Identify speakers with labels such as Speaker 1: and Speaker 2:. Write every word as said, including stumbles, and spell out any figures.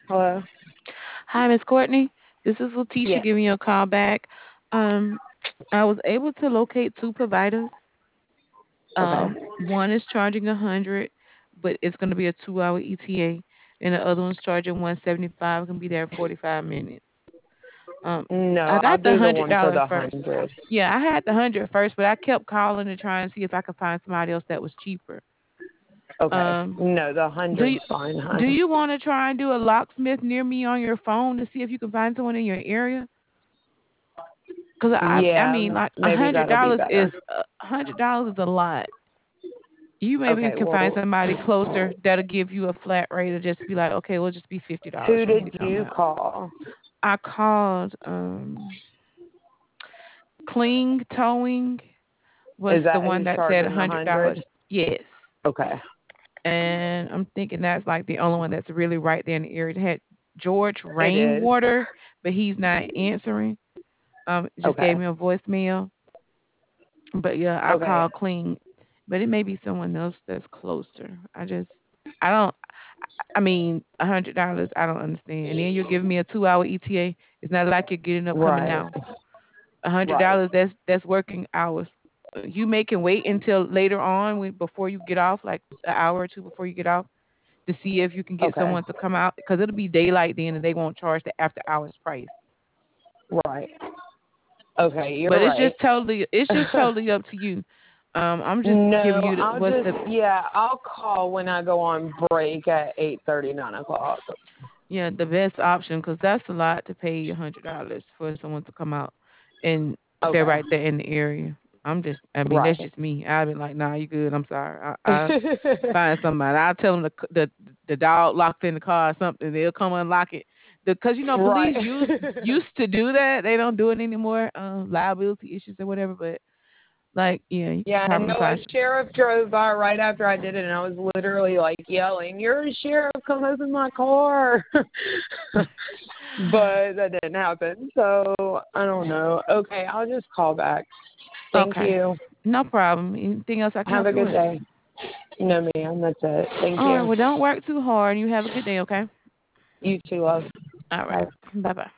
Speaker 1: Hello?
Speaker 2: Hi, Miss Courtney. This is Letitia
Speaker 1: Yes.
Speaker 2: giving you a call back. Um, I was able to locate two providers.
Speaker 1: Okay.
Speaker 2: Um, one is charging a hundred, but it's going to be a two-hour E T A, and the other one's charging one seventy-five. Can be there in forty-five minutes. Um, I
Speaker 1: No, I'll
Speaker 2: got the
Speaker 1: do the
Speaker 2: hundred
Speaker 1: one for
Speaker 2: dollar
Speaker 1: the
Speaker 2: first.
Speaker 1: hundred.
Speaker 2: Yeah, I had the hundred first, but I kept calling to try and see if I could find somebody else that was cheaper.
Speaker 1: Okay.
Speaker 2: Um,
Speaker 1: No, the
Speaker 2: do you
Speaker 1: hundred's fine,
Speaker 2: do
Speaker 1: hon.
Speaker 2: you want to try and do a locksmith near me on your phone to see if you can find someone in your area? Cause I I
Speaker 1: Yeah,
Speaker 2: mean like a
Speaker 1: maybe
Speaker 2: hundred
Speaker 1: that'll be
Speaker 2: dollars
Speaker 1: better.
Speaker 2: is a hundred dollars is a lot. You maybe
Speaker 1: Okay,
Speaker 2: can find
Speaker 1: well,
Speaker 2: somebody closer that'll give you a flat rate or just be like, okay, we'll just be fifty dollars
Speaker 1: who
Speaker 2: for me
Speaker 1: did
Speaker 2: to come
Speaker 1: you
Speaker 2: out.
Speaker 1: call?
Speaker 2: I called um Cling Towing was
Speaker 1: Is
Speaker 2: the
Speaker 1: that
Speaker 2: one
Speaker 1: who's
Speaker 2: that said a
Speaker 1: charging the
Speaker 2: hundred
Speaker 1: hundred?
Speaker 2: dollars. Yes.
Speaker 1: Okay.
Speaker 2: And I'm thinking that's like the only one that's really right there in the area. It had George
Speaker 1: It is.
Speaker 2: Rainwater, but he's not answering. Um, it just gave
Speaker 1: Okay.
Speaker 2: me a voicemail. But yeah, I
Speaker 1: Okay.
Speaker 2: call clean. But it may be someone else that's closer. I just I don't I mean, a hundred dollars, I don't understand. And then you're giving me a two hour E T A. It's not like you're getting up coming
Speaker 1: Right.
Speaker 2: now. A hundred
Speaker 1: Right.
Speaker 2: dollars that's that's working hours. Uh, You making wait until later on when, before you get off, like an hour or two before you get off, to see if you can get
Speaker 1: Okay.
Speaker 2: someone to come out because it'll be daylight then and they won't charge the after hours price.
Speaker 1: Right. Okay, you're
Speaker 2: But it's
Speaker 1: right.
Speaker 2: just totally it's just totally up to you. Um, I'm just giving
Speaker 1: No,
Speaker 2: you the,
Speaker 1: I'll
Speaker 2: what's
Speaker 1: just
Speaker 2: the
Speaker 1: yeah, I'll call when I go on break at eight thirty, nine o'clock.
Speaker 2: yeah the best option because that's a lot to pay a hundred dollars for someone to come out and they're
Speaker 1: Okay.
Speaker 2: right there in the area. I'm just I mean that's
Speaker 1: Right.
Speaker 2: just me. I've been like nah you good. I'm sorry. I, I find somebody. I'll tell them the c- the the dog locked in the car or something. They'll come unlock it. Because you know
Speaker 1: Right.
Speaker 2: police used used to do that. They don't do it anymore. Um, liability issues or whatever. But like yeah, you can
Speaker 1: Yeah, I
Speaker 2: probably
Speaker 1: know a
Speaker 2: find.
Speaker 1: sheriff drove by right after I did it, and I was literally like yelling, "You're a sheriff! Come open my car!" But that didn't happen, so I don't know. Okay, I'll just call back. Thank
Speaker 2: Okay,
Speaker 1: you.
Speaker 2: no problem. Anything else I can
Speaker 1: Have
Speaker 2: help
Speaker 1: a
Speaker 2: you
Speaker 1: good
Speaker 2: with?
Speaker 1: day. No, ma'am, that's it. Thank
Speaker 2: All right.
Speaker 1: you.
Speaker 2: Well, don't work too hard. You have a good day. Okay.
Speaker 1: You too, love.
Speaker 2: All right.
Speaker 1: Bye.
Speaker 2: Bye bye.